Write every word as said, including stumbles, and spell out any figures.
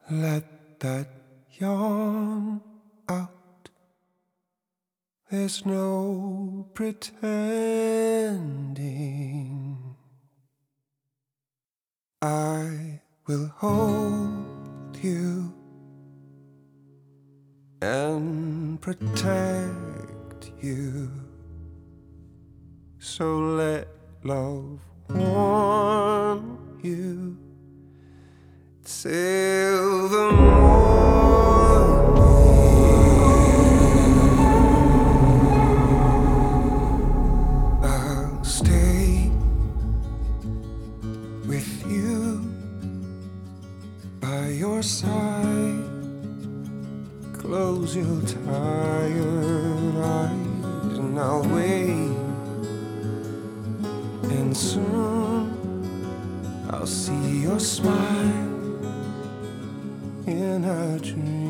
Let that yawn out. There's no pretending. I will hold you and protect you. So let love warm you till the morning. I'll stay with you by your side. Close your tired eyes and I'll wait. And soon I'll see your smile in a dream.